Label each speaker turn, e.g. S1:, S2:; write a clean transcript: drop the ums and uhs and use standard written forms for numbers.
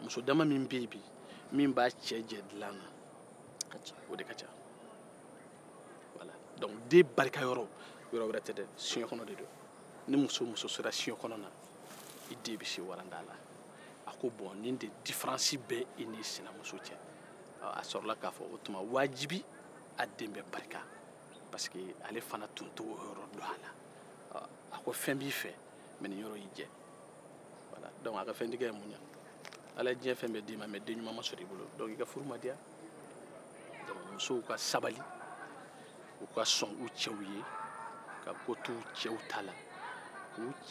S1: muso dama min bɛ yen bi min b'a cɛ jɛ dilan na o de ka ca wala donke den barikayɔrɔ yɔrɔ wɛrɛ tɛ dɛ soɲɛkɔnɔ de don ni muso o muso sera soɲɛkɔnɔ na i den bɛ se waranda la a ko bɔn nin de diferansi bɛ e n'i sinamuso cɛ a sɔrɔ la k'a fɔ o tuma wajibi a den bɛ barika parce que ale fana tun t'o yɔrɔ dɔn a la a ko fɛn b'i fɛ mɛ nin yɔrɔ y'i jɛ wala donke a ka fɛntigiya ye mun ɲɛn ala ye diɲɛn fɛn bɛɛ d'i ma mɛ denɲuman ma sɔrɔ i bolo donke i ka furu ma diya donke musow ka sabali u ka sɔn u cɛw ye ka ko to u cɛw ta la k'u